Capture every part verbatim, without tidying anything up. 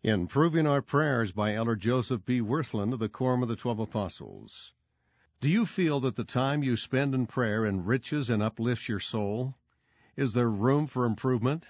Improving Our Prayers by Elder Joseph B. Wirthlin of the Quorum of the Twelve Apostles. Do you feel that the time you spend in prayer enriches and uplifts your soul? Is there room for improvement?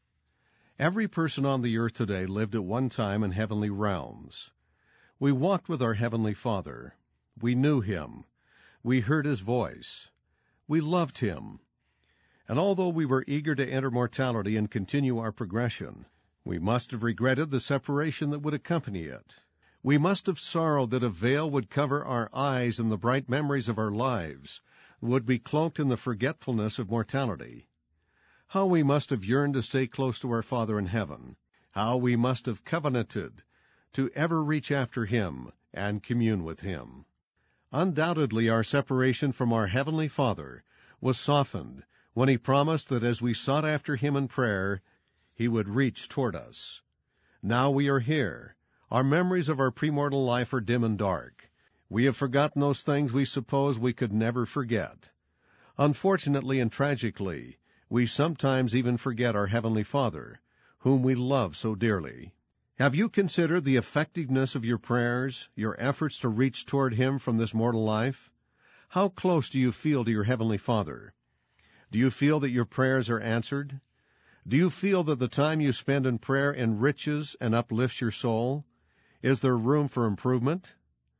Every person on the earth today lived at one time in heavenly realms. We walked with our Heavenly Father. We knew Him. We heard His voice. We loved Him. And although we were eager to enter mortality and continue our progression, we must have regretted the separation that would accompany it. We must have sorrowed that a veil would cover our eyes and the bright memories of our lives would be cloaked in the forgetfulness of mortality. How we must have yearned to stay close to our Father in heaven. How we must have covenanted to ever reach after Him and commune with Him. Undoubtedly, our separation from our Heavenly Father was softened when He promised that as we sought after Him in prayer, He would reach toward us. Now we are here. Our memories of our premortal life are dim and dark. We have forgotten those things we suppose we could never forget. Unfortunately and tragically, we sometimes even forget our Heavenly Father, whom we love so dearly. Have you considered the effectiveness of your prayers, your efforts to reach toward Him from this mortal life? How close do you feel to your Heavenly Father? Do you feel that your prayers are answered? Do you feel that the time you spend in prayer enriches and uplifts your soul? Is there room for improvement?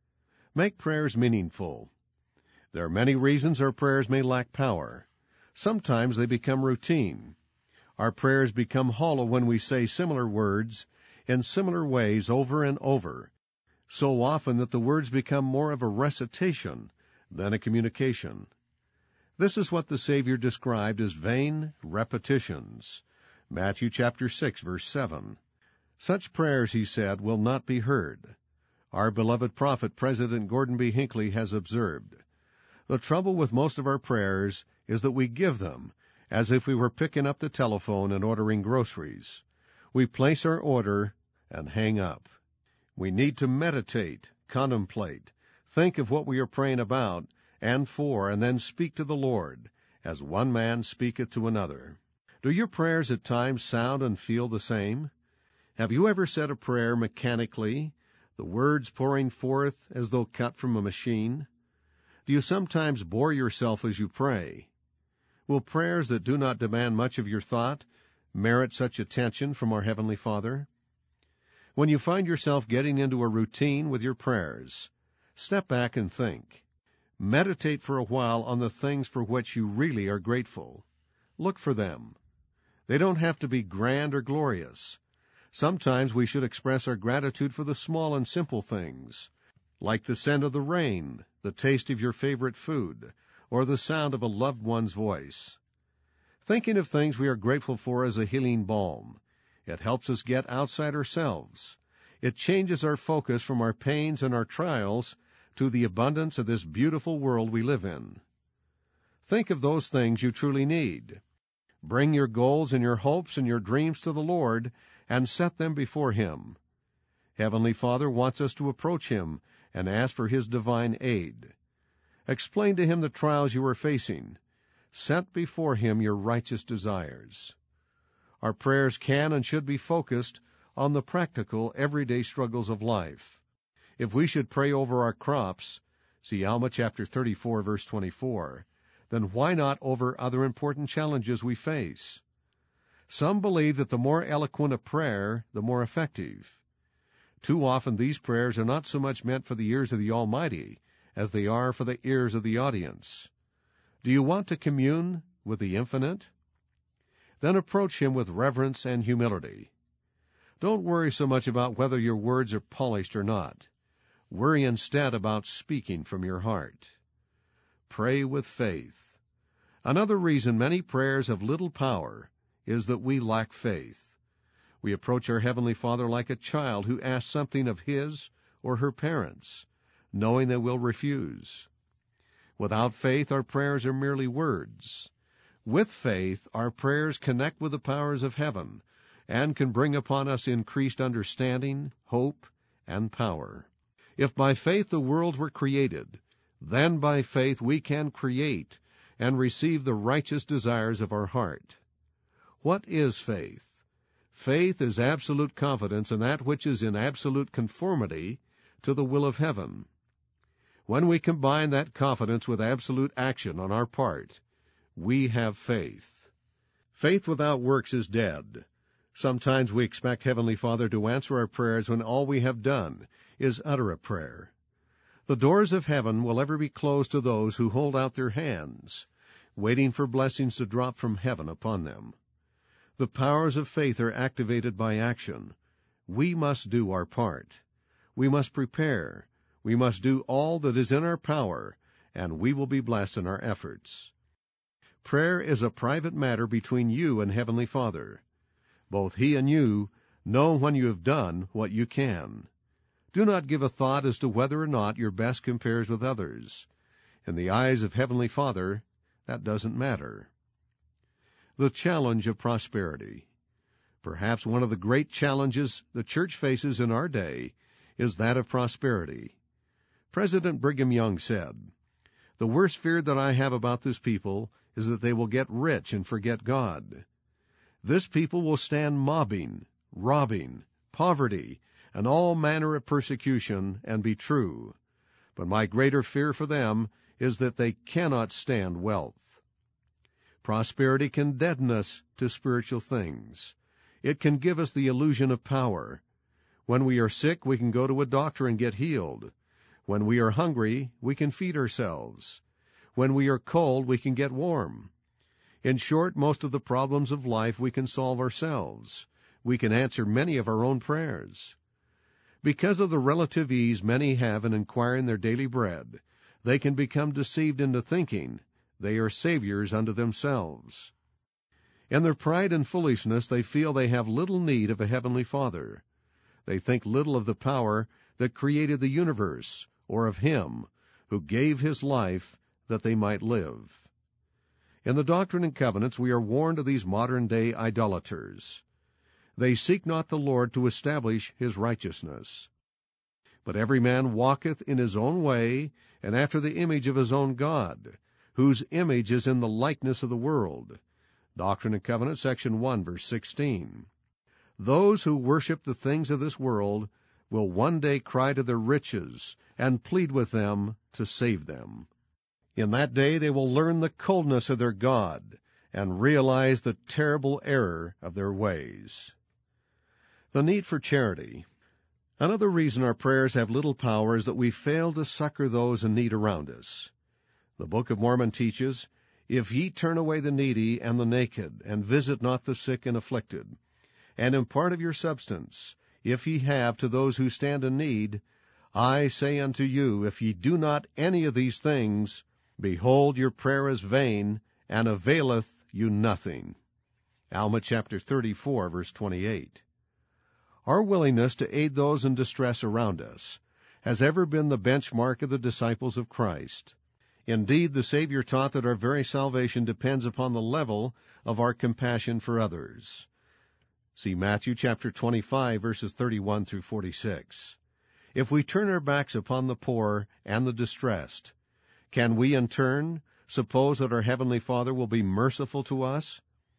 Make prayers meaningful. There are many reasons our prayers may lack power. Sometimes they become routine. Our prayers become hollow when we say similar words in similar ways over and over, so often that the words become more of a recitation than a communication. This is what the Savior described as vain repetitions. Matthew chapter six, verse seven. Such prayers, He said, will not be heard. Our beloved prophet, President Gordon B. Hinckley, has observed, the trouble with most of our prayers is that we give them as if we were picking up the telephone and ordering groceries. We place our order and hang up. We need to meditate, contemplate, think of what we are praying about and for, and then speak to the Lord, as one man speaketh to another. Do your prayers at times sound and feel the same? Have you ever said a prayer mechanically, the words pouring forth as though cut from a machine? Do you sometimes bore yourself as you pray? Will prayers that do not demand much of your thought merit such attention from our Heavenly Father? When you find yourself getting into a routine with your prayers, step back and think. Meditate for a while on the things for which you really are grateful. Look for them. They don't have to be grand or glorious. Sometimes we should express our gratitude for the small and simple things, like the scent of the rain, the taste of your favorite food, or the sound of a loved one's voice. Thinking of things we are grateful for is a healing balm. It helps us get outside ourselves. It changes our focus from our pains and our trials to the abundance of this beautiful world we live in. Think of those things you truly need. Bring your goals and your hopes and your dreams to the Lord and set them before Him. Heavenly Father wants us to approach Him and ask for His divine aid. Explain to Him the trials you are facing. Set before Him your righteous desires. Our prayers can and should be focused on the practical, everyday struggles of life. If we should pray over our crops, see Alma chapter thirty-four, verse twenty-four, then why not over other important challenges we face? Some believe that the more eloquent a prayer, the more effective. Too often these prayers are not so much meant for the ears of the Almighty as they are for the ears of the audience. Do you want to commune with the Infinite? Then approach Him with reverence and humility. Don't worry so much about whether your words are polished or not. Worry instead about speaking from your heart. Pray with faith. Another reason many prayers have little power is that we lack faith. We approach our Heavenly Father like a child who asks something of his or her parents, knowing they will refuse. Without faith, our prayers are merely words. With faith, our prayers connect with the powers of heaven and can bring upon us increased understanding, hope, and power. If by faith the worlds were created, then by faith we can create and receive the righteous desires of our heart. What is faith? Faith is absolute confidence in that which is in absolute conformity to the will of heaven. When we combine that confidence with absolute action on our part, we have faith. Faith without works is dead. Sometimes we expect Heavenly Father to answer our prayers when all we have done is utter a prayer. The doors of heaven will ever be closed to those who hold out their hands, waiting for blessings to drop from heaven upon them. The powers of faith are activated by action. We must do our part. We must prepare. We must do all that is in our power, and we will be blessed in our efforts. Prayer is a private matter between you and Heavenly Father. Both He and you know when you have done what you can. Do not give a thought as to whether or not your best compares with others. In the eyes of Heavenly Father, that doesn't matter. The challenge of prosperity. Perhaps one of the great challenges the church faces in our day is that of prosperity. President Brigham Young said, "The worst fear that I have about this people is that they will get rich and forget God. This people will stand mobbing, robbing, poverty, and all manner of persecution, and be true. But my greater fear for them is that they cannot stand wealth." Prosperity can deaden us to spiritual things. It can give us the illusion of power. When we are sick, we can go to a doctor and get healed. When we are hungry, we can feed ourselves. When we are cold, we can get warm. In short, most of the problems of life we can solve ourselves. We can answer many of our own prayers. Because of the relative ease many have in acquiring their daily bread, they can become deceived into thinking they are saviors unto themselves. In their pride and foolishness, they feel they have little need of a Heavenly Father. They think little of the power that created the universe, or of Him who gave His life that they might live. In the Doctrine and Covenants, we are warned of these modern-day idolaters. They seek not the Lord to establish His righteousness. But every man walketh in his own way, and after the image of his own God, whose image is in the likeness of the world. Doctrine and Covenants, section one, verse sixteen. Those who worship the things of this world will one day cry to their riches and plead with them to save them. In that day they will learn the coldness of their God and realize the terrible error of their ways. The need for charity. Another reason our prayers have little power is that we fail to succor those in need around us. The Book of Mormon teaches, "If ye turn away the needy and the naked, and visit not the sick and afflicted, and impart of your substance, if ye have, to those who stand in need, I say unto you, if ye do not any of these things, behold, your prayer is vain, and availeth you nothing." Alma chapter thirty-four, verse twenty-eight. Our willingness to aid those in distress around us has ever been the benchmark of the disciples of Christ. Indeed, the Savior taught that our very salvation depends upon the level of our compassion for others. See Matthew chapter twenty-five, verses thirty-one through forty-six. If we turn our backs upon the poor and the distressed, can we in turn suppose that our Heavenly Father will be merciful to us?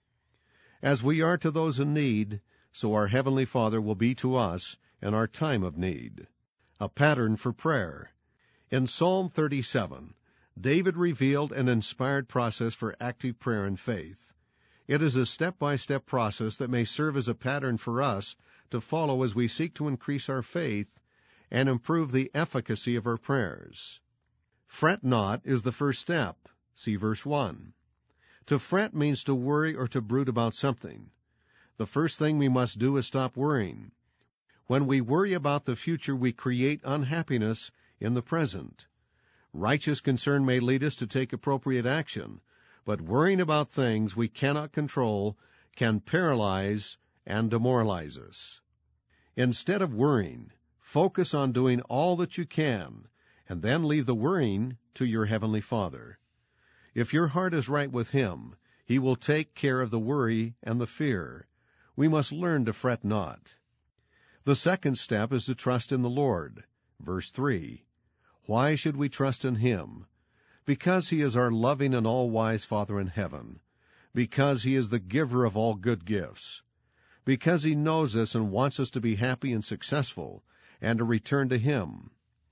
As we are to those in need, so our Heavenly Father will be to us in our time of need. A pattern for prayer. In Psalm thirty-seven, David revealed an inspired process for active prayer and faith. It is a step-by-step process that may serve as a pattern for us to follow as we seek to increase our faith and improve the efficacy of our prayers. Fret not is the first step. See verse one. To fret means to worry or to brood about something. The first thing we must do is stop worrying. When we worry about the future, we create unhappiness in the present. Righteous concern may lead us to take appropriate action, but worrying about things we cannot control can paralyze and demoralize us. Instead of worrying, focus on doing all that you can, and then leave the worrying to your Heavenly Father. If your heart is right with Him, He will take care of the worry and the fear. We must learn to fret not. The second step is to trust in the Lord. Verse three. Why should we trust in Him? Because He is our loving and all-wise Father in heaven. Because He is the giver of all good gifts. because He knows us and wants us to be happy and successful and to return to Him.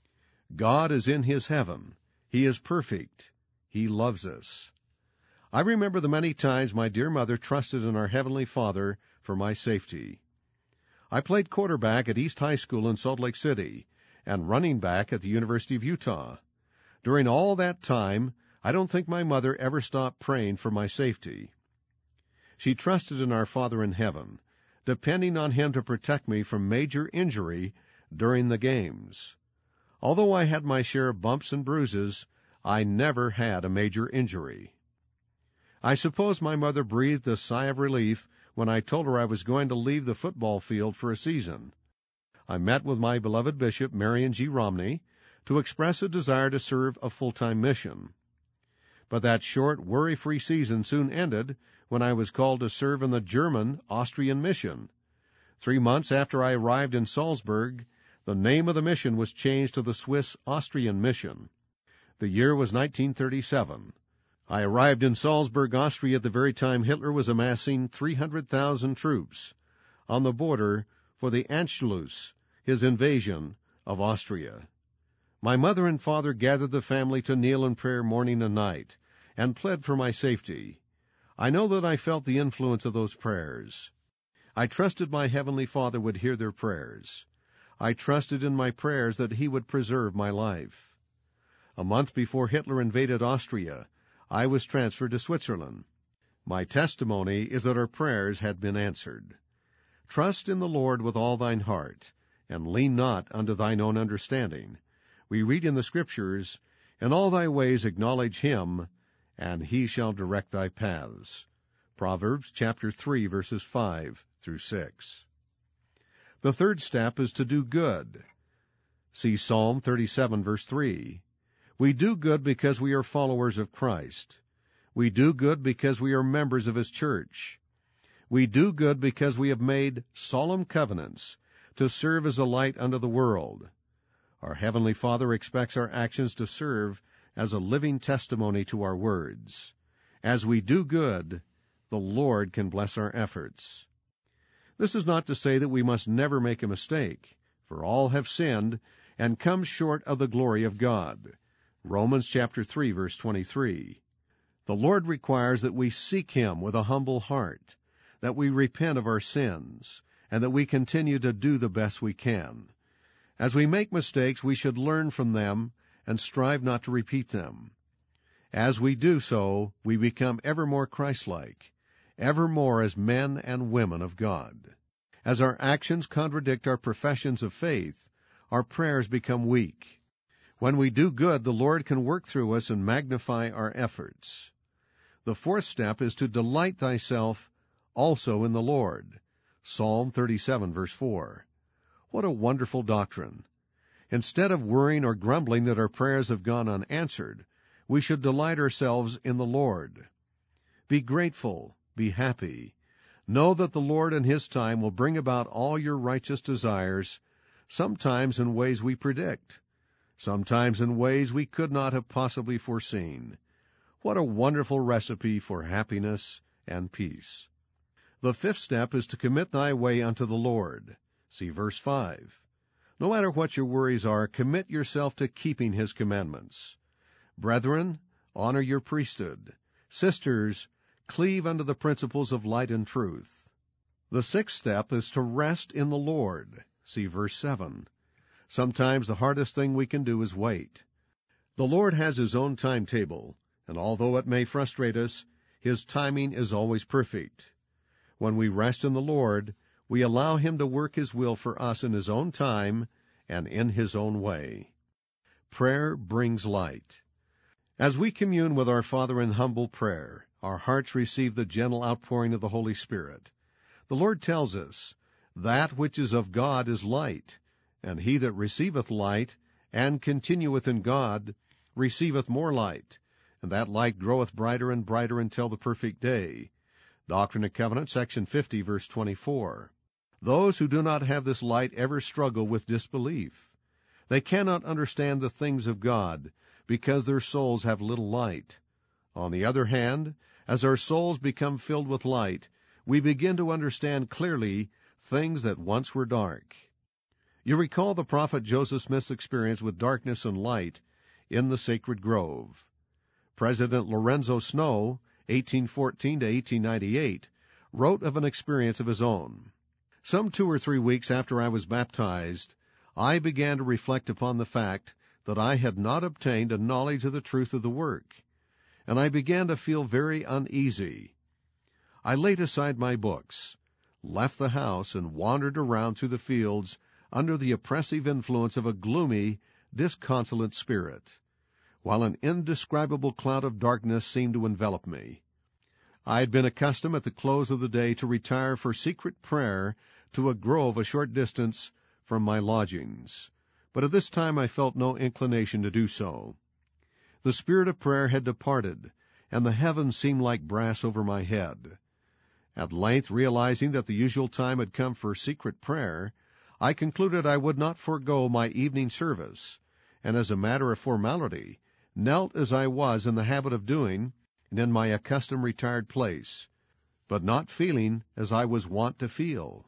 God is in His heaven. He is perfect. He loves us. I remember the many times my dear mother trusted in our Heavenly Father for my safety. I played quarterback at East High School in Salt Lake City and running back at the University of Utah. During all that time, I don't think my mother ever stopped praying for my safety. She trusted in our Father in heaven, depending on Him to protect me from major injury during the games. Although I had my share of bumps and bruises, I never had a major injury. I suppose my mother breathed a sigh of relief when I told her I was going to leave the football field for a season. I met with my beloved Bishop, Marion G. Romney, to express a desire to serve a full-time mission. But that short, worry-free season soon ended when I was called to serve in the German-Austrian mission. Three months after I arrived in Salzburg, the name of the mission was changed to the Swiss-Austrian mission. The year was nineteen thirty-seven. I arrived in Salzburg, Austria at the very time Hitler was amassing three hundred thousand troops on the border for the Anschluss, his invasion of Austria. My mother and father gathered the family to kneel in prayer morning and night, and pled for my safety. I know that I felt the influence of those prayers. I trusted my Heavenly Father would hear their prayers. I trusted in my prayers that He would preserve my life. A month before Hitler invaded Austria, I was transferred to Switzerland. My testimony is that our prayers had been answered. Trust in the Lord with all thine heart, and lean not unto thine own understanding. We read in the Scriptures, In all thy ways acknowledge Him, and He shall direct thy paths. Proverbs chapter three, verses five through six. The third step is to do good. See Psalm thirty-seven, verse three. We do good because we are followers of Christ. We do good because we are members of His church. We do good because we have made solemn covenants to serve as a light unto the world. Our Heavenly Father expects our actions to serve as a living testimony to our words. As we do good, the Lord can bless our efforts. This is not to say that we must never make a mistake, for all have sinned and come short of the glory of God. Romans chapter three, verse twenty-three. The Lord requires that we seek Him with a humble heart, that we repent of our sins, and that we continue to do the best we can. As we make mistakes, we should learn from them and strive not to repeat them. As we do so, we become ever more Christ-like, ever more as men and women of God. As our actions contradict our professions of faith, our prayers become weak. When we do good, the Lord can work through us and magnify our efforts. The fourth step is to delight thyself also in the Lord. Psalm thirty-seven, verse four. What a wonderful doctrine! Instead of worrying or grumbling that our prayers have gone unanswered, we should delight ourselves in the Lord. Be grateful, be happy. Know that the Lord in His time will bring about all your righteous desires, sometimes in ways we predict, sometimes in ways we could not have possibly foreseen. What a wonderful recipe for happiness and peace. The fifth step is to commit thy way unto the Lord. See verse five. No matter what your worries are, commit yourself to keeping His commandments. Brethren, honor your priesthood. Sisters, cleave unto the principles of light and truth. The sixth step is to rest in the Lord. See verse seven. Sometimes the hardest thing we can do is wait. The Lord has His own timetable, and although it may frustrate us, His timing is always perfect. When we rest in the Lord, we allow Him to work His will for us in His own time and in His own way. Prayer brings light. As we commune with our Father in humble prayer, our hearts receive the gentle outpouring of the Holy Spirit. The Lord tells us, That which is of God is light, and he that receiveth light, and continueth in God, receiveth more light, and that light groweth brighter and brighter until the perfect day. Doctrine and Covenants, section fifty, verse twenty-four. Those who do not have this light ever struggle with disbelief. They cannot understand the things of God, because their souls have little light. On the other hand, as our souls become filled with light, we begin to understand clearly things that once were dark. You recall the prophet Joseph Smith's experience with darkness and light in the sacred grove. President Lorenzo Snow, eighteen fourteen to eighteen ninety-eight, wrote of an experience of his own. Some two or three weeks after I was baptized, I began to reflect upon the fact that I had not obtained a knowledge of the truth of the work, and I began to feel very uneasy. I laid aside my books, left the house, and wandered around through the fields under the oppressive influence of a gloomy, disconsolate spirit, while an indescribable cloud of darkness seemed to envelop me. I had been accustomed at the close of the day to retire for secret prayer to a grove a short distance from my lodgings, but at this time I felt no inclination to do so. The spirit of prayer had departed, and the heavens seemed like brass over my head. At length, realizing that the usual time had come for secret prayer, I concluded I would not forego my evening service, and as a matter of formality, knelt as I was in the habit of doing, and in my accustomed retired place, but not feeling as I was wont to feel.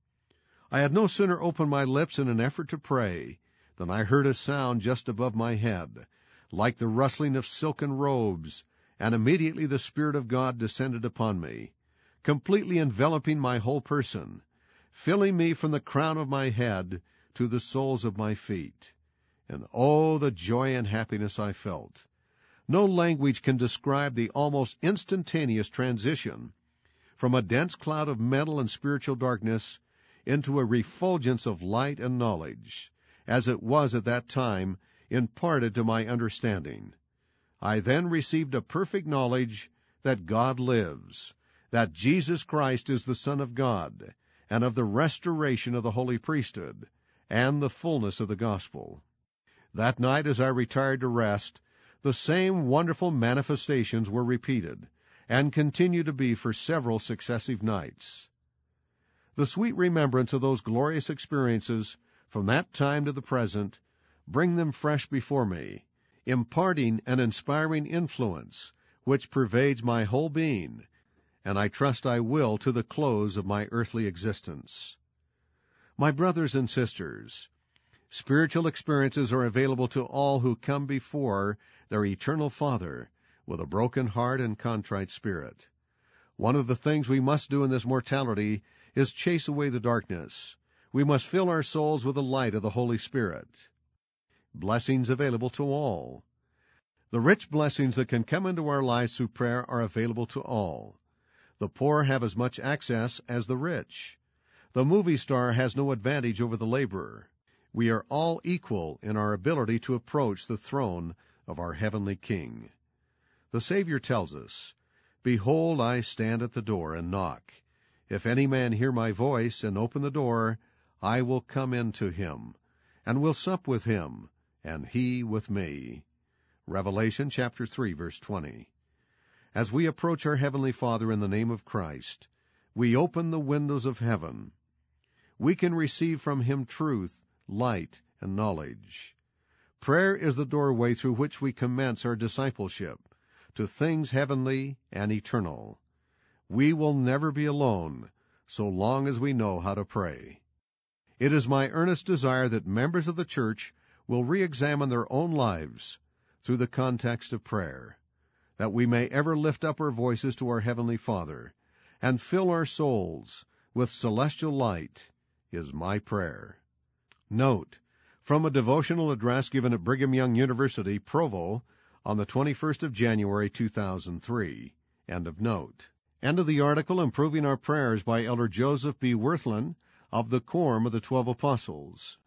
I had no sooner opened my lips in an effort to pray than I heard a sound just above my head, like the rustling of silken robes, and immediately the Spirit of God descended upon me, completely enveloping my whole person, filling me from the crown of my head to the soles of my feet. And oh, the joy and happiness I felt! No language can describe the almost instantaneous transition from a dense cloud of mental and spiritual darkness into a refulgence of light and knowledge, as it was at that time imparted to my understanding. I then received a perfect knowledge that God lives, that Jesus Christ is the Son of God, and of the restoration of the holy priesthood, and the fullness of the gospel. That night, as I retired to rest, the same wonderful manifestations were repeated, and continue to be for several successive nights. The sweet remembrance of those glorious experiences from that time to the present bring them fresh before me, imparting an inspiring influence which pervades my whole being, and I trust I will to the close of my earthly existence. My brothers and sisters, spiritual experiences are available to all who come before their eternal Father with a broken heart and contrite spirit. One of the things we must do in this mortality is chase away the darkness. We must fill our souls with the light of the Holy Spirit. Blessings available to all. The rich blessings that can come into our lives through prayer are available to all. The poor have as much access as the rich. The movie star has no advantage over the laborer. We are all equal in our ability to approach the throne of our heavenly King. The Savior tells us, "Behold, I stand at the door and knock. If any man hear my voice and open the door, I will come in to him, and will sup with him, and he with me." Revelation chapter three, verse twenty. As we approach our Heavenly Father in the name of Christ, we open the windows of heaven. We can receive from him truth, light, and knowledge. Prayer is the doorway through which we commence our discipleship to things heavenly and eternal. We will never be alone so long as we know how to pray. It is my earnest desire that members of the church will re-examine their own lives through the context of prayer, that we may ever lift up our voices to our Heavenly Father and fill our souls with celestial light is my prayer. Note, from a devotional address given at Brigham Young University, Provo, on the twenty-first of January, two thousand three. End of note. End of the article, Improving Our Prayers by Elder Joseph B. Wirthlin of the Quorum of the Twelve Apostles.